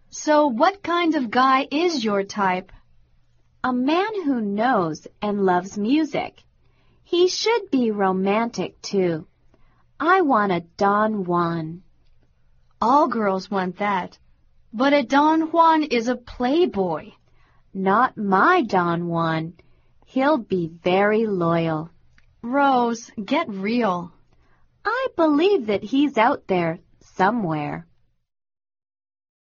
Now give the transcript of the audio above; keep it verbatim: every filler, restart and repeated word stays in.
So what kind of guy is your type? A man who knows and loves music. He should be romantic, too. I want a Don Juan. All girls want that. But a Don Juan is a playboy. Not my Don Juan. He'll be very loyal. Rose, get real. I believe that he's out there somewhere.